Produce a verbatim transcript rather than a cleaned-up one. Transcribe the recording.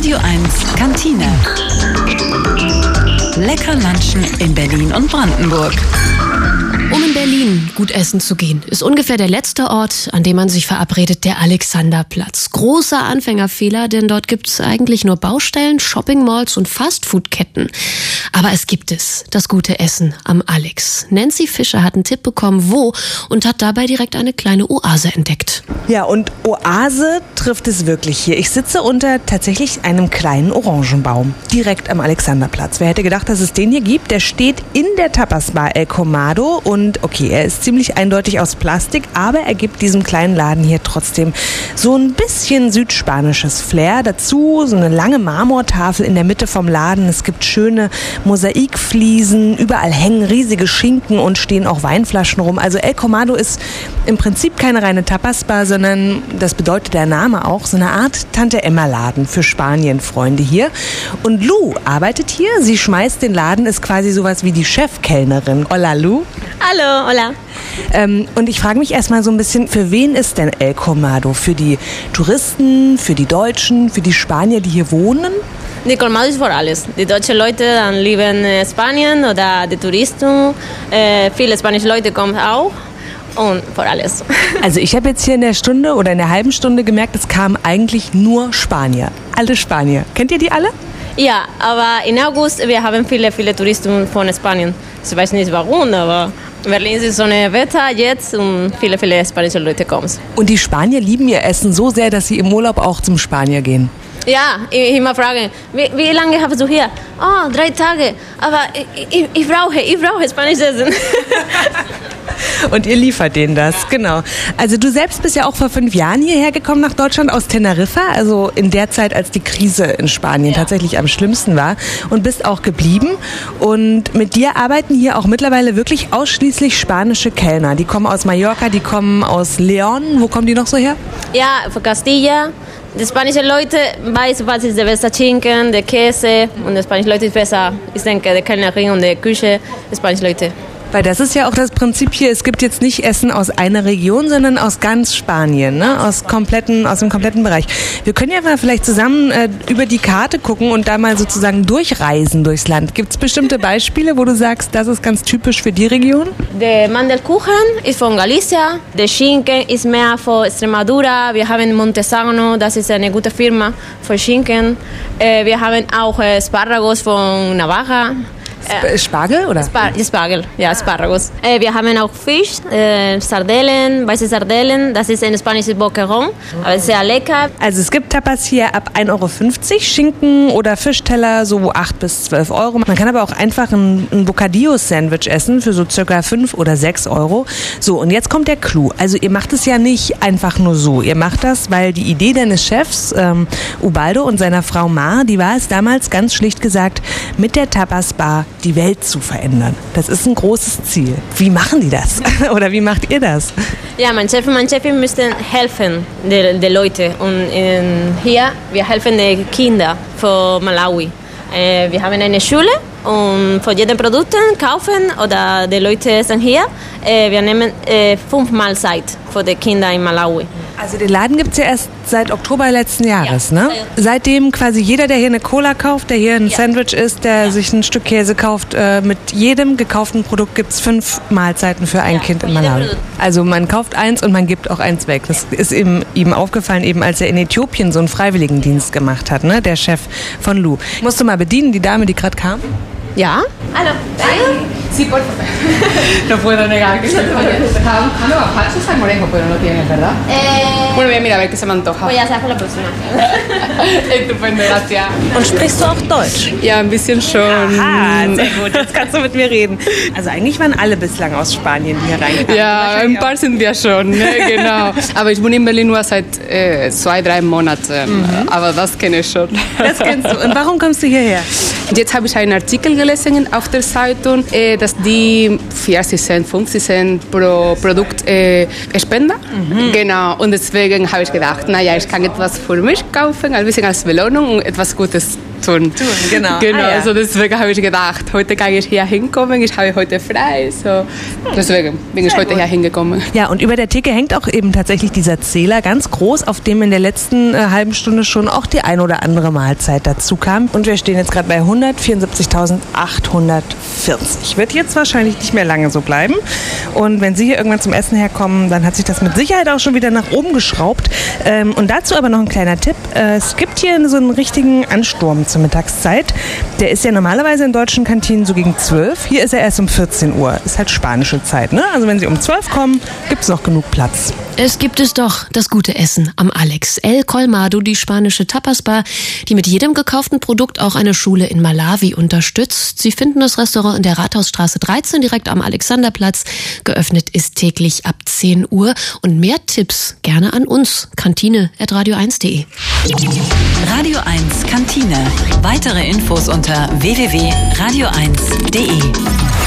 Radio eins Kantine. Lecker lunchen in Berlin und Brandenburg. Um in Berlin gut essen zu gehen, ist ungefähr der letzte Ort, an dem man sich verabredet, der Alexanderplatz. Großer Anfängerfehler, denn dort gibt es eigentlich nur Baustellen, Shoppingmalls und Fastfood-Ketten. Aber es gibt es, das gute Essen am Alex. Nancy Fischer hat einen Tipp bekommen, wo, und hat dabei direkt eine kleine Oase entdeckt. Ja, und Oase trifft es wirklich hier. Ich sitze unter tatsächlich einem kleinen Orangenbaum, direkt am Alexanderplatz. Wer hätte gedacht, dass es den hier gibt? Der steht in der Tapasbar El Comado und okay, er ist ziemlich eindeutig aus Plastik, aber er gibt diesem kleinen Laden hier trotzdem so ein bisschen südspanisches Flair. Dazu so eine lange Marmortafel in der Mitte vom Laden. Es gibt schöne Mosaikfliesen, überall hängen riesige Schinken und stehen auch Weinflaschen rum. Also El Comado ist im Prinzip keine reine Tapasbar, sondern, das bedeutet der Name auch, so eine Art Tante-Emma-Laden für Spanien-Freunde hier. Und Lou arbeitet hier. Sie schmeißt den Laden, ist quasi sowas wie die Chefkellnerin. Hola, Lou. Hallo, hola. Ähm, und ich frage mich erstmal so ein bisschen, für wen ist denn El Comado? Für die Touristen, für die Deutschen, für die Spanier, die hier wohnen? Die Colmado ist für alles. Die deutschen Leute dann lieben äh, Spanien oder die Touristen. Äh, viele spanische Leute kommen auch. Und für alles. Also ich habe jetzt hier in der Stunde oder in der halben Stunde gemerkt, es kamen eigentlich nur Spanier. Alle Spanier. Kennt ihr die alle? Ja, aber im August, wir haben viele, viele Touristen von Spanien. Ich weiß nicht warum, aber Berlin ist so ein Wetter jetzt und viele, viele spanische Leute kommen. Und die Spanier lieben ihr Essen so sehr, dass sie im Urlaub auch zum Spanier gehen. Ja, ich immer fragen, wie, wie lange hast du hier? Oh, drei Tage. Aber ich, ich, ich brauche, ich brauche Spanisch essen. Und ihr liefert denen das, genau. Also du selbst bist ja auch vor fünf Jahren hierher gekommen nach Deutschland aus Teneriffa, also in der Zeit, als die Krise in Spanien ja. tatsächlich am schlimmsten war, und bist auch geblieben. Und mit dir arbeiten hier auch mittlerweile wirklich ausschließlich spanische Kellner. Die kommen aus Mallorca, die kommen aus León. Wo kommen die noch so her? Ja, von Castilla. Die spanischen Leute wissen, was ist der beste Schinken, der Käse, und die spanischen Leute ist besser, ich denke, die Kellnerin und die Küche, die spanischen Leute. Weil das ist ja auch das Prinzip hier, es gibt jetzt nicht Essen aus einer Region, sondern aus ganz Spanien, ne? aus, kompletten, aus dem kompletten Bereich. Wir können ja mal vielleicht zusammen äh, über die Karte gucken und da mal sozusagen durchreisen durchs Land. Gibt es bestimmte Beispiele, wo du sagst, das ist ganz typisch für die Region? Der Mandelkuchen ist von Galicia, der Schinken ist mehr von Extremadura, wir haben Montesano, das ist eine gute Firma für Schinken. Äh, wir haben auch äh, Spargos von Navarra. Sp- Spargel, oder? Spar- Spargel, ja, Spargos. Äh, wir haben auch Fisch, äh, Sardellen, weiße Sardellen, das ist ein spanisches Boquerón, aber sehr lecker. Also es gibt Tapas hier ab ein Euro fünfzig, Schinken oder Fischteller so acht bis zwölf Euro. Man kann aber auch einfach ein, ein Bocadillo-Sandwich essen für so circa fünf oder sechs Euro. So, und jetzt kommt der Clou. Also ihr macht es ja nicht einfach nur so. Ihr macht das, weil die Idee deines Chefs, ähm, Ubaldo, und seiner Frau Mar, die war es damals ganz schlicht gesagt, mit der Tapasbar die Welt zu verändern. Das ist ein großes Ziel. Wie machen die das? Oder wie macht ihr das? Ja, mein Chef und meine Chefin müssen helfen, die, die Leute. Und in, hier, wir helfen den Kindern von Malawi. Äh, wir haben eine Schule und von jedem Produkt kaufen oder die Leute sind hier. Äh, wir nehmen äh, fünf Mahlzeiten für die Kinder in Malawi. Also den Laden gibt es ja erst seit Oktober letzten Jahres, ja. ne? Seitdem quasi jeder, der hier eine Cola kauft, der hier ein ja. Sandwich isst, der ja. sich ein Stück Käse kauft, äh, mit jedem gekauften Produkt gibt es fünf Mahlzeiten für ein ja, Kind in Malawi. Also man kauft eins und man gibt auch eins weg. Das ist ihm, ihm aufgefallen, eben als er in Äthiopien so einen Freiwilligendienst gemacht hat, ne? Der Chef von Lou. Musst du mal bedienen, die Dame, die gerade kam? Ja. Hallo. Sí, por favor. No puedo negar que están buscando gazpacho salmorejo, pero no tienes, ¿verdad? Eh, bueno, voy a mirar a ver qué se me antoja. Voy a hacer la próxima. Estupendo, gracias. Und sprichst du auch Deutsch? Ja, ein bisschen schon. Aha, sehr gut. Jetzt kannst du mit mir reden. Also eigentlich waren alle bislang aus Spanien, die hier reinkamen. Ja, ein paar sind wir schon, ne? Genau. Aber ich wohne in Berlin nur seit äh, zwei, drei Monaten. Mhm. Aber das kenne ich schon. Das kennst du. Und warum kommst du hierher? Jetzt habe ich einen Artikel gelesen auf der Zeitung, äh, dass die vierzig Cent, fünfzig Cent pro Produkt äh, spenden. Mhm. Genau. Und deswegen habe ich gedacht, naja, ich kann etwas für mich kaufen, ein bisschen als Belohnung und etwas Gutes tun. Tun, genau. Genau, ah, ja. also deswegen habe ich gedacht, heute kann ich hier hinkommen, ich habe heute frei, so deswegen bin ich Sehr heute gut. hier hingekommen. Ja, und über der Theke hängt auch eben tatsächlich dieser Zähler ganz groß, auf dem in der letzten äh, halben Stunde schon auch die ein oder andere Mahlzeit dazu kam. Und wir stehen jetzt gerade bei hundertvierundsiebzigtausendachthundertvierzig. Wird jetzt wahrscheinlich nicht mehr lange so bleiben. Und wenn Sie hier irgendwann zum Essen herkommen, dann hat sich das mit Sicherheit auch schon wieder nach oben geschraubt. Ähm, und dazu aber noch ein kleiner Tipp. Äh, es gibt hier so einen richtigen Ansturm zur Mittagszeit. Der ist ja normalerweise in deutschen Kantinen so gegen zwölf. Hier ist er erst um vierzehn Uhr. Ist halt spanische Zeit, ne? Also wenn Sie um zwölf kommen, gibt es noch genug Platz. Es gibt es doch, das gute Essen am Alex. El Colmado, die spanische Tapasbar, die mit jedem gekauften Produkt auch eine Schule in Malawi unterstützt. Sie finden das Restaurant in der Rathausstraße dreizehn, direkt am Alexanderplatz. Geöffnet ist täglich ab zehn Uhr. Und mehr Tipps gerne an uns. Kantine at radio eins punkt de. Radio eins Kantine. Weitere Infos unter w w w punkt radio eins punkt de.